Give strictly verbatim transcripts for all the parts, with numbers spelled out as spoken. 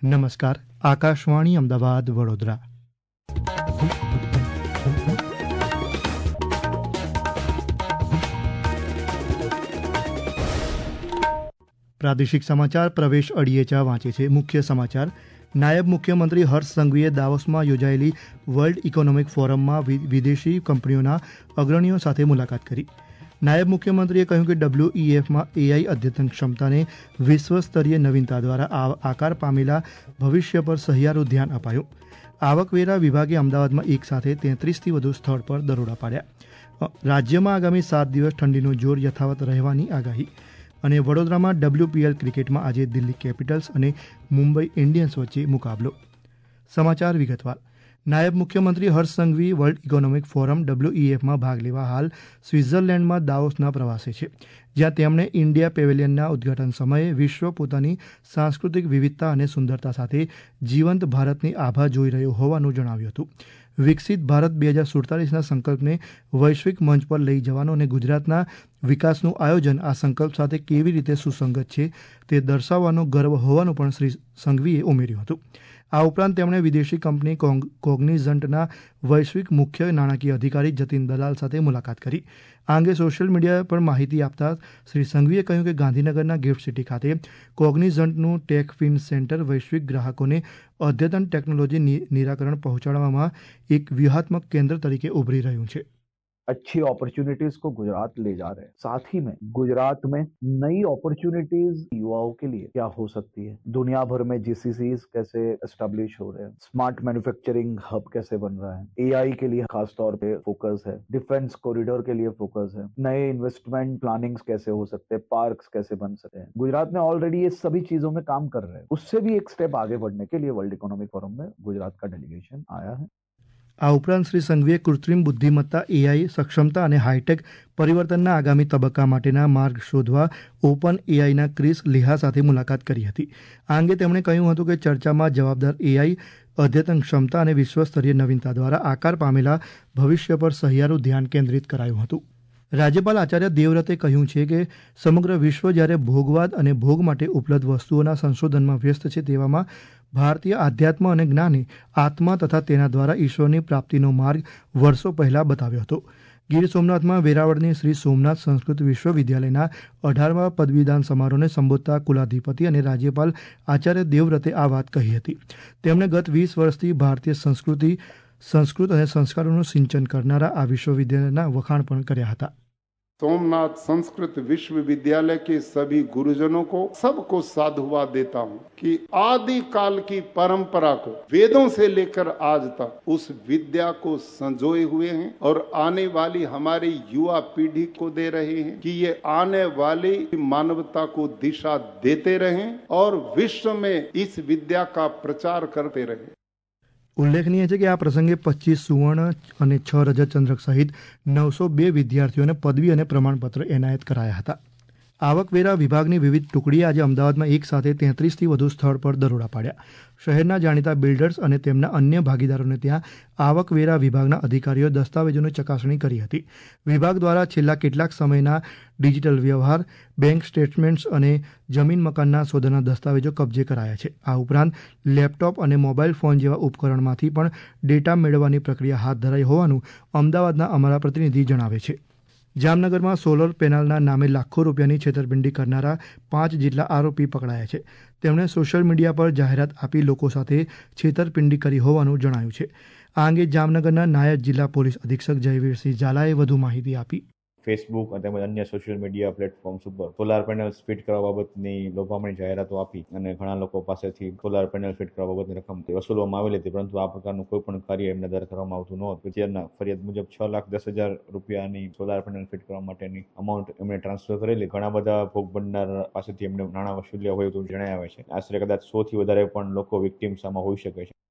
નમસ્કાર. આકાશવાણી અમદાવાદ વડોદરા. પ્રાદેશિક સમાચાર પ્રવેશ અડિયેચા વાંચે છે. મુખ્ય સમાચાર. નાયબ મુખ્યમંત્રી હર્ષ સંઘવીએ દાવોસમાં યોજાયેલી વર્લ્ડ ઇકોનોમિક ફોરમમાં વિદેશી કંપનીઓના અગ્રણીઓ સાથે મુલાકાત કરી. નાયબ મુખ્યમંત્રીએ કહ્યું કે ડબલ્યુઈએફમાં એઆઈ અદ્યતન ક્ષમતાને વિશ્વસ્તરીય નવીનતા દ્વારા આકાર પામેલા ભવિષ્ય પર સહિયારું ધ્યાન અપાયું. આવકવેરા વિભાગે અમદાવાદમાં એક સાથે તેત્રીસથી વધુ સ્થળ પર દરોડા પાડ્યા. રાજ્યમાં આગામી સાત દિવસ ઠંડીનું જોર યથાવત રહેવાની આગાહી. અને વડોદરામાં ડબલ્યુપીએલ ક્રિકેટમાં આજે દિલ્હી કેપિટલ્સ અને મુંબઈ ઇન્ડિયન્સ વચ્ચે મુકાબલો. સમાચાર વિગતવાર. નાયબ મુખ્યમંત્રી Harsh Sanghavi World Economic Forum ડબલ્યુઈએફમાં ભાગ લેવા હાલ સ્વિટ્ઝરલેન્ડમાં દાવોસના પ્રવાસે છે, જ્યાં તેમણે ઇન્ડિયા પેવેલિયનના ઉદ્ઘાટન સમયે વિશ્વ પોતાની સાંસ્કૃતિક વિવિધતા અને સુંદરતા સાથે જીવંત ભારતની આભા જોઈ રહ્યું હોવાનું જણાવ્યું હતું. વિકસિત ભારત બે હજાર સુડતાલીસના સંકલ્પને વૈશ્વિક મંચ પર લઈ જવાનો અને ગુજરાતના વિકાસનું આયોજન આ સંકલ્પ સાથે કેવી રીતે સુસંગત છે તે દર્શાવવાનો ગર્વ હોવાનું પણ શ્રી સંઘવીએ ઉમેર્યું હતું. આ ઉપરાંત તેમણે વિદેશી કંપની કોગ્નિઝન્ટના વૈશ્વિક મુખ્ય નાણાકીય અધિકારી જતીન દલાલ સાથે મુલાકાત કરી. આ અંગે સોશિયલ મીડિયા પર માહિતી આપતા શ્રી સંઘવીએ કહ્યું કે ગાંધીનગરના ગિફ્ટ સિટી ખાતે કોગ્નિઝન્ટનું ટેક ફિન સેન્ટર વૈશ્વિક ગ્રાહકોને અદ્યતન ટેકનોલોજી નિરાકરણ પહોંચાડવામાં એક વ્યૂહાત્મક કેન્દ્ર તરીકે ઉભરી રહ્યું છે. अच्छी अपॉर्चुनिटीज को गुजरात ले जा रहे हैं. साथ ही में गुजरात में नई अपॉर्चुनिटीज युवाओं के लिए क्या हो सकती है, दुनिया भर में जीसीसीज कैसे एस्टेब्लिश हो रहे हैं, स्मार्ट मैन्युफैक्चरिंग हब कैसे बन रहा है, एआई के लिए खास तौर पे फोकस है, डिफेंस कॉरिडोर के लिए फोकस है, नए इन्वेस्टमेंट प्लानिंग्स कैसे हो सकते हैं, पार्क्स कैसे बन सकते हैं. गुजरात में ऑलरेडी ये सभी चीजों में काम कर रहे हैं. उससे भी एक स्टेप आगे बढ़ने के लिए वर्ल्ड इकोनॉमिक फोरम में गुजरात का डेलीगेशन आया है. આ ઉપરાંત શ્રી સંઘવીએ કૃત્રિમ બુદ્ધિમત્તા, એઆઈ સક્ષમતા અને હાઈટેક પરિવર્તનના આગામી તબક્કા માટેના માર્ગ શોધવા ઓપન એઆઈના ક્રિસ લિહા સાથે મુલાકાત કરી હતી. આ અંગે તેમણે કહ્યું હતું કે ચર્ચામાં જવાબદાર એઆઈ, અદ્યતન ક્ષમતા અને વિશ્વસ્તરીય નવીનતા દ્વારા આકાર પામેલા ભવિષ્ય પર સહિયારું ધ્યાન કેન્દ્રિત કરાયું હતું. રાજ્યપાલ આચાર્ય દેવવ્રતે કહ્યું છે કે સમગ્ર વિશ્વ જ્યારે ભોગવાદ અને ભોગ માટે ઉપલબ્ધ વસ્તુઓના સંશોધનમાં વ્યસ્ત છે, તેવામાં ભારતીય આધ્યાત્મ અને જ્ઞાને આત્મા તથા તેના દ્વારા ઈશ્વરની પ્રાપ્તિનો માર્ગ વર્ષો પહેલાં બતાવ્યો હતો. ગીર સોમનાથમાં વેરાવળની શ્રી સોમનાથ સંસ્કૃત વિશ્વવિદ્યાલયના અઢારમા પદવીદાન સમારોહને સંબોધતા કુલાધિપતિ અને રાજ્યપાલ આચાર્ય દેવવ્રતે આ વાત કહી હતી. તેમણે ગત વીસ વર્ષથી ભારતીય સંસ્કૃતિ, સંસ્કૃત અને સંસ્કારોનું સિંચન करनारा आ विश्वविद्यालयના वखाण પણ કર્યા હતા. सोमनाथ संस्कृत विश्वविद्यालय के सभी गुरुजनों को सबको साधुवाद देता हूँ कि आदिकाल की परंपरा को वेदों से लेकर आज तक उस विद्या को संजोए हुए हैं और आने वाली हमारी युवा पीढ़ी को दे रहे हैं कि ये आने वाली मानवता को दिशा देते रहें और विश्व में इस विद्या का प्रचार करते रहें. ઉલ્લેખનીય છે કે આ પ્રસંગે પચીસ સુવર્ણ અને છ રજત ચંદ્રક સહિત નવસો બે વિદ્યાર્થીઓને પદવી અને પ્રમાણપત્ર એનાયત કરાયા હતા. આવકવેરા વિભાગની વિવિધ ટુકડીએ આજે અમદાવાદમાં એક સાથે તેત્રીસથી વધુ સ્થળ પર દરોડા પાડ્યા. શહેરના જાણીતા બિલ્ડર્સ અને તેમના અન્ય ભાગીદારોને ત્યાં આવકવેરા વિભાગના અધિકારીઓ દસ્તાવેજોની ચકાસણી કરી હતી. વિભાગ દ્વારા છેલ્લા કેટલાક સમયના ડિજિટલ વ્યવહાર, બેંક સ્ટેટમેન્ટ્સ અને જમીન મકાનના સોદાના દસ્તાવેજો કબજે કરાયા છે. આ ઉપરાંત લેપટોપ અને મોબાઈલ ફોન જેવા ઉપકરણમાંથી પણ ડેટા મેળવવાની પ્રક્રિયા હાથ ધરાઈ હોવાનું અમદાવાદના અમારા પ્રતિનિધિ જણાવે છે. જામનગરમાં સોલર પેનલના નામે લાખો રૂપિયાની છેતરપિંડી કરનારા પાંચ જેટલા આરોપી પકડાયા છે. તેમણે સોશિયલ મીડિયા પર જાહેરાત આપી લોકો સાથે છેતરપિંડી કરી હોવાનું જણાયું છે. આ અંગે જામનગરના નાયબ જિલ્લા પોલીસ અધિક્ષક જયવીરસિંહ ઝાલાએ વધુ માહિતી આપી. ફેસબુક અને તેમજ અન્ય સોશિયલ મીડિયા પ્લેટફોર્મ્સ ઉપર સોલાર પેનલ્સ ફિટ કરવા બાબતની લોભામણી જાહેરાતો આપી અને ઘણા લોકો પાસેથી સોલાર પેનલ ફિટ કરવા બાબતની રકમ વસૂલવામાં આવેલી હતી, પરંતુ આ પ્રકારનું કોઈ પણ કાર્ય એમના દ્વારા કરવામાં આવતું નહોતું. જેના ફરિયાદ મુજબ છ લાખ દસ હજાર રૂપિયાની સોલાર પેનલ ફિટ કરવા માટેની અમાઉન્ટ એમણે ટ્રાન્સફર કરેલી. ઘણા બધા ભોગ બનનાર પાસેથી એમને નાણાં વસૂલ્યા હોય એવું જણાવે છે. આશરે કદાચ સો થી વધારે પણ લોકો વિક્ટીમ્સ આમાં હોઈ શકે છે.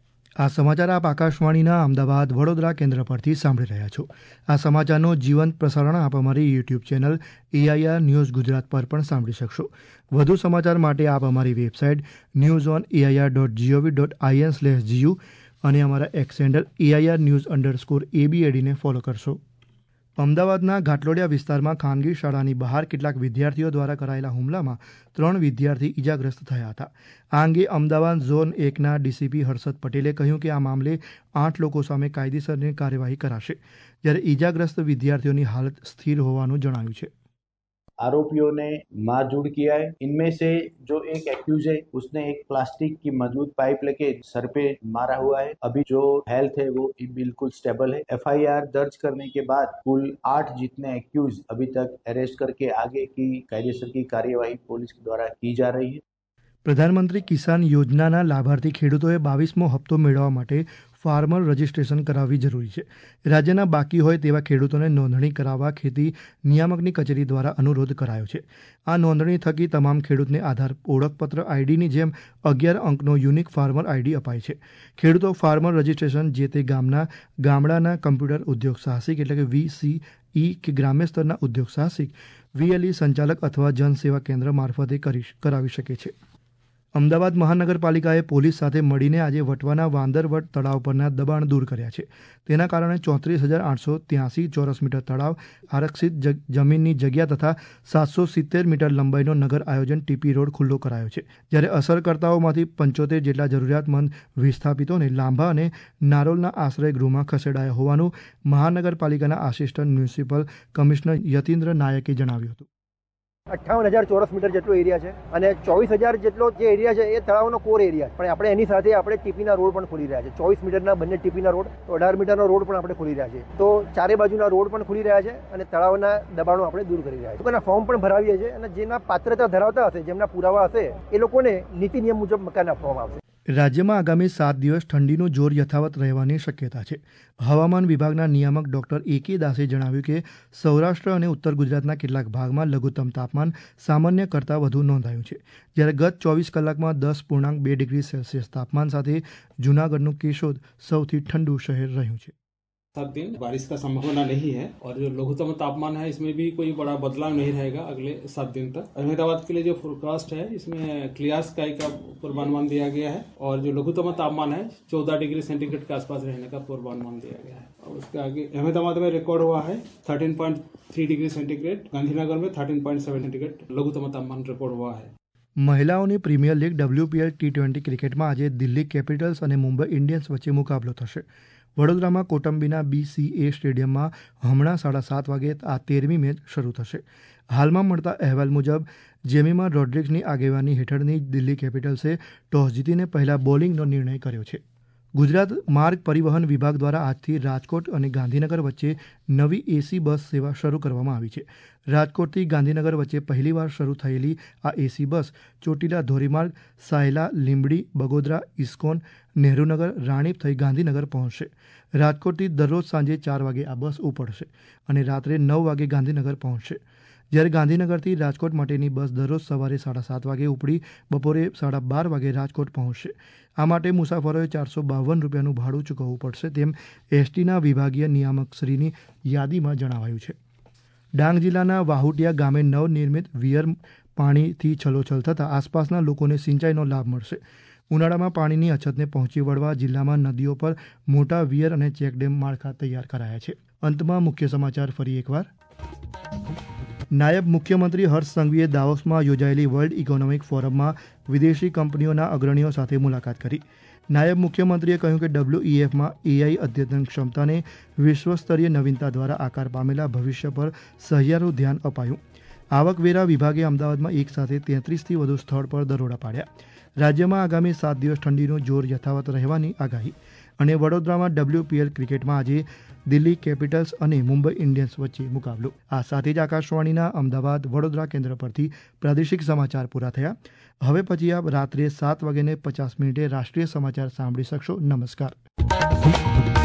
આ સમાચાર આપ આકાશવાણીના અમદાવાદ વડોદરા કેન્દ્ર પરથી સાંભળી રહ્યા છો. આ સમાચારનો જીવંત પ્રસારણ આપ અમારી YouTube channel AIR news Gujarat પર પણ સાંભળી શકશો. વધુ સમાચાર માટે આપ અમારી website news on AIR dot GOV dot IN slash GU અને અમારા X handle AIR news underscore એબીએડીને ફોલો કરશો. અમદાવાદના ઘાટલોડિયા વિસ્તારમાં ખાનગી શાળાની બહાર કેટલાક વિદ્યાર્થીઓ દ્વારા કરાયેલા હુમલામાં ત્રણ વિદ્યાર્થી ઇજાગ્રસ્ત થયા હતા. આ અંગે અમદાવાદ ઝોન એકના ડીસીપી હર્ષદ પટેલે કહ્યું કે આ મામલે આઠ લોકો સામે કાયદેસરની કાર્યવાહી કરાશે, જ્યારે ઇજાગ્રસ્ત વિદ્યાર્થીઓની હાલત સ્થિર હોવાનું જણાવ્યું છે. आरोपियों ने मारझूड़ किया है. इनमें से जो एक एक्यूज है उसने एक प्लास्टिक की मजबूत पाइप लेके सर पे मारा हुआ है. अभी जो हेल्थ है वो बिल्कुल स्टेबल है. एफआईआर दर्ज करने के बाद कुल आठ जितने एक्यूज अभी तक अरेस्ट करके आगे की कायदेसर की कार्यवाही पुलिस द्वारा की जा रही है. પ્રધાનમંત્રી કિસાન યોજનાના લાભાર્થી ખેડૂતોએ બાવીસમો હપ્તો મેળવવા માટે ફાર્મર રજિસ્ટ્રેશન કરાવવી જરૂરી છે. રાજ્યના બાકી હોય તેવા ખેડૂતોને નોંધણી કરાવવા ખેતી નિયામકની કચેરી દ્વારા અનુરોધ કરાયો છે. આ નોંધણી થકી તમામ ખેડૂતને આધાર ઓળખપત્ર આઈડીની જેમ અગિયાર અંકનો યુનિક ફાર્મર આઈડી અપાય છે. ખેડૂતો ફાર્મર રજિસ્ટ્રેશન જે તે ગામના ગામડાના કમ્પ્યુટર ઉદ્યોગ સાહસિક એટલે કે વીસીઈ કે ગ્રામ્ય સ્તરના ઉદ્યોગ સાહસિક વીએલઈ સંચાલક અથવા જનસેવા કેન્દ્ર મારફતે કરી કરાવી શકે છે. અમદાવાદ મહાનગરપાલિકાએ પોલીસ સાથે મળીને આજે વટવાના વાંદરવટ તળાવ પરના દબાણ દૂર કર્યા છે. તેના કારણે ચોત્રીસ હજાર આઠસો ત્યાસી ચોરસ મીટર તળાવ, આરક્ષિત જમીનની જગ્યા તથા સાતસો સિત્તેર મીટર લંબાઈનો નગર આયોજન ટીપી રોડ ખુલ્લો કરાયો છે. જ્યારે અસરકર્તાઓમાંથી પંચોતેર જેટલા જરૂરિયાતમંદ વિસ્થાપિતોને લાંભા અને નારોલના આશ્રય ગૃહમાં ખસેડાયા હોવાનું મહાનગરપાલિકાના આસિસ્ટન્ટ મ્યુનિસિપલ કમિશનર યતીન્દ્ર નાયકે જણાવ્યું હતું. અઠ્ઠાવન હજાર ચોરસ મીટર જેટલો એરિયા છે અને ચોવીસ હજાર જેટલો જે એરિયા છે એ તળાવનો કોર એરિયા છે. પણ આપણે એની સાથે આપણે ટીપીના રોડ પણ ખોલી રહ્યા છે. ચોવીસ મીટરના બંને ટીપીના રોડ, અઢાર મીટરનો રોડ પણ આપણે ખોલી રહ્યા છે. તો ચારે બાજુના રોડ પણ ખોલી રહ્યા છે અને તળાવના દબાણો આપણે દૂર કરી રહ્યા છે. લોકોના ફોર્મ પણ ભરાવીએ છીએ અને જેના પાત્રતા ધરાવતા હશે, જેમના પુરાવા હશે, એ લોકોને નીતિ નિયમ મુજબ મકાન આપવામાં આવશે. રાજ્યમાં આગામી સાત દિવસ ઠંડીનું જોર યથાવત રહેવાની શક્યતા છે. હવામાન વિભાગના નિયામક ડોક્ટર એ કે દાસે જણાવ્યું કે સૌરાષ્ટ્ર અને ઉત્તર ગુજરાતના કેટલાક ભાગમાં લઘુત્તમ તાપમાન સામાન્ય કરતાં વધુ નોંધાયું છે, જ્યારે ગત ચોવીસ કલાકમાં દસ પૂર્ણાંક બે ડિગ્રી સેલ્સિયસ તાપમાન સાથે જૂનાગઢનું કેશોદ સૌથી ઠંડુ શહેર રહ્યું છે. सात दिन बारिश का संभावना नहीं है और जो लघुत्तम तापमान है इसमें भी कोई बड़ा बदलाव नहीं रहेगा अगले सात दिन तक. अहमदाबाद के लिए जो फोरकास्ट है इसमें क्लियर स्काई का पूर्वानुमान दिया गया है और जो लघुत्तम तापमान है चौदह डिग्री सेंटीग्रेड के आसपास रहने का पूर्वानुमान दिया गया है. और उसके आगे अहमदाबाद में रिकॉर्ड हुआ है thirteen point three degree centigrade, Gandhinagar में थर्टीन पॉइंट सेवन सेंटीग्रेड लघुत्तम तापमान रिकॉर्ड हुआ है. મહિલાઓની Premier League WPL T twenty ક્રિકેટમાં આજે દિલ્હી કેપિટલ્સ અને મુંબઈ ઇન્ડિયન્સ વચ્ચે મુકાબલો થશે. વડોદરામાં કોટંબીના બીસીએ સ્ટેડિયમમાં હમણાં સાડા સાત વાગે આ તેરમી મેચ શરૂ થશે. હાલમાં મળતા અહેવાલ મુજબ જેમીમા રોડ્રિગ્સની આગેવાની હેઠળની દિલ્હી કેપિટલ્સે ટોસ જીતીને પહેલા બોલિંગનો નિર્ણય કર્યો છે. ગુજરાત માર્ગ પરિવહન વિભાગ દ્વારા આજથી રાજકોટ અને ગાંધીનગર વચ્ચે નવી એસી બસ સેવા શરૂ કરવામાં આવી છે. રાજકોટથી ગાંધીનગર વચ્ચે પહેલીવાર શરૂ થયેલી આ એસી બસ ચોટીલા ધોરીમાર્ગ, સાયલા, લીંબડી, બગોદરા, ઇસ્કોન, નહેરુનગર, રાણીપ થઈ ગાંધીનગર પહોંચશે. રાજકોટથી દરરોજ સાંજે ચાર વાગે આ બસ ઉપડશે અને રાત્રે નવ વાગે ગાંધીનગર પહોંચશે. જ્યારે ગાંધીનગરથી રાજકોટ માટેની બસ દરરોજ સવારે સાડા સાત વાગે ઉપડી બપોરે સાડા બાર વાગે રાજકોટ પહોંચશે. આ માટે મુસાફરોએ ચારસો બાવન રૂપિયાનું ભાડું ચૂકવવું પડશે, તેમ એસટીના વિભાગીય નિયામકશ્રીની યાદીમાં જણાવાયું છે. ડાંગ જિલ્લાના વાહુટિયા ગામે નવનિર્મિત વિયર પાણીથી છલોછલ થતાં આસપાસના લોકોને સિંચાઈનો લાભ મળશે. ઉનાળામાં પાણીની અછતને પહોંચી વળવા જિલ્લામાં નદીઓ પર મોટા વિયર અને ચેકડેમ માળખા તૈયાર કરાયા છે. અંતમાં મુખ્ય સમાચાર ફરી એકવાર. નાયબ મુખ્યમંત્રી હર્ષ સંઘવીએ દાવોસમાં યોજાયેલી વર્લ્ડ ઇકોનોમિક ફોરમમાં વિદેશી કંપનીઓના અગ્રણીઓ સાથે મુલાકાત કરી. નાયબ મુખ્યમંત્રીએ કહ્યું કે ડબલ્યુઈએફમાં એઆઈ અદ્યતન ક્ષમતાને વિશ્વસ્તરીય નવીનતા દ્વારા આકાર પામેલા ભવિષ્ય પર સહિયારું ધ્યાન અપાયું. આવકવેરા વિભાગે અમદાવાદમાં એક સાથે તેત્રીસથી વધુ સ્થળ પર દરોડા પાડ્યા. રાજ્યમાં આગામી સાત દિવસ ઠંડીનું જોર યથાવત રહેવાની આગાહી. અને વડોદરામાં ડબલ્યુપીએલ ક્રિકેટમાં આજે દિલ્હી કેપિટલ્સ અને મુંબઈ ઇન્ડિયન્સ વચ્ચે મુકાબલો. આ સાથે જ આકાશવાણીના અમદાવાદ વડોદરા કેન્દ્ર પરથી પ્રાદેશિક સમાચાર પૂરા થયા. હવે પછી આપ રાત્રે સાત વાગ્યાને પચાસ મિનિટે રાષ્ટ્રીય સમાચાર સાંભળી શકશો. નમસ્કાર.